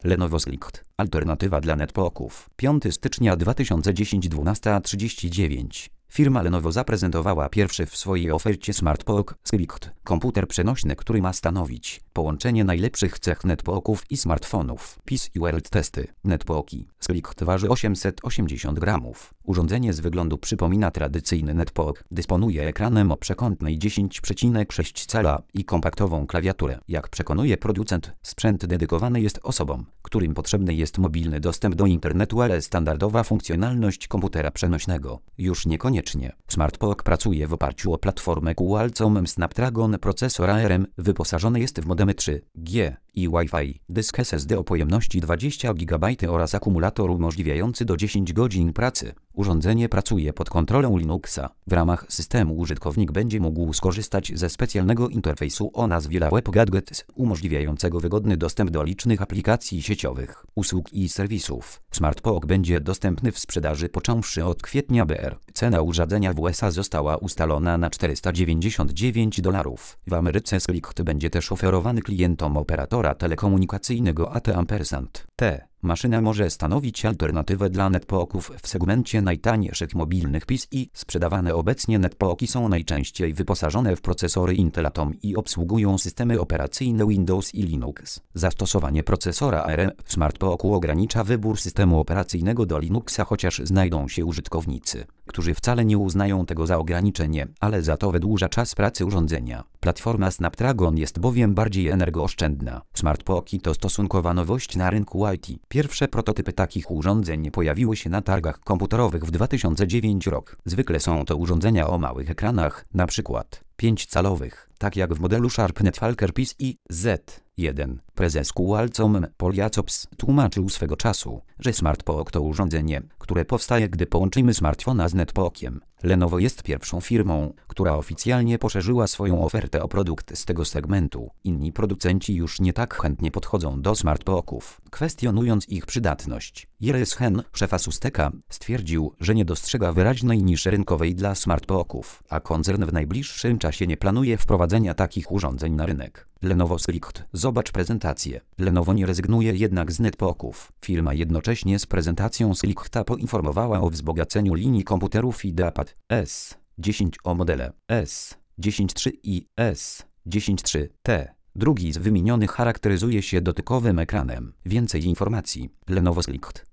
Lenovo Slikt. Alternatywa dla netbooków. 5 stycznia 2010 12:39. Firma Lenovo zaprezentowała pierwszy w swojej ofercie SmartPook Slikt. Komputer przenośny, który ma stanowić połączenie najlepszych cech netbooków i smartfonów. PC World testy. Netbooki. Slikt waży 880 gramów. Urządzenie z wyglądu przypomina tradycyjny netbook. Dysponuje ekranem o przekątnej 10,6 cala i kompaktową klawiaturę. Jak przekonuje producent, sprzęt dedykowany jest osobom, którym potrzebny jest mobilny dostęp do internetu, ale standardowa funkcjonalność komputera przenośnego już niekoniecznie. SmartPook pracuje w oparciu o platformę Qualcomm Snapdragon procesor ARM, wyposażony jest w modemy 3G i Wi-Fi, dysk SSD o pojemności 20 GB oraz akumulator umożliwiający do 10 godzin pracy. Urządzenie pracuje pod kontrolą Linuxa. W ramach systemu użytkownik będzie mógł skorzystać ze specjalnego interfejsu o nazwie Web Gadgets, umożliwiającego wygodny dostęp do licznych aplikacji sieciowych, usług i serwisów. SmartPook będzie dostępny w sprzedaży począwszy od kwietnia br. Cena urządzenia w USA została ustalona na $499. W Ameryce Slikt będzie też oferowany klientom operatora telekomunikacyjnego AT&T. Maszyna może stanowić alternatywę dla netbooków w segmencie najtańszych mobilnych PC. Sprzedawane obecnie netbooki są najczęściej wyposażone w procesory Intel Atom i obsługują systemy operacyjne Windows i Linux. Zastosowanie procesora ARM w SmartPooku ogranicza wybór systemu operacyjnego do Linuxa, chociaż znajdą się użytkownicy, którzy wcale nie uznają tego za ograniczenie, ale za to wydłuża czas pracy urządzenia. Platforma Snapdragon jest bowiem bardziej energooszczędna. SmartPooki to stosunkowa nowość na rynku IT. Pierwsze prototypy takich urządzeń pojawiły się na targach komputerowych w 2009 roku. Zwykle są to urządzenia o małych ekranach, np. 5-calowych, tak jak w modelu SharpNet Falker PC Z1. Prezes Qualcomm Paul Jacobs tłumaczył swego czasu, że SmartPook to urządzenie, które powstaje, gdy połączymy smartfona z netbookiem. Lenovo jest pierwszą firmą, która oficjalnie poszerzyła swoją ofertę o produkt z tego segmentu. Inni producenci już nie tak chętnie podchodzą do SmartPooków, kwestionując ich przydatność. Jeres Hen, szef Asusteka, stwierdził, że nie dostrzega wyraźnej niszy rynkowej dla SmartPooków, a koncern w najbliższym czasie nie planuje wprowadzenia takich urządzeń na rynek. Lenovo Slikt. Zobacz prezentację. Lenovo nie rezygnuje jednak z netbooków. Firma jednocześnie z prezentacją Slikta poinformowała o wzbogaceniu linii komputerów IdeaPad S10 o modele S10 III i S10 III. Drugi z wymienionych charakteryzuje się dotykowym ekranem. Więcej informacji. Lenovo Slikt.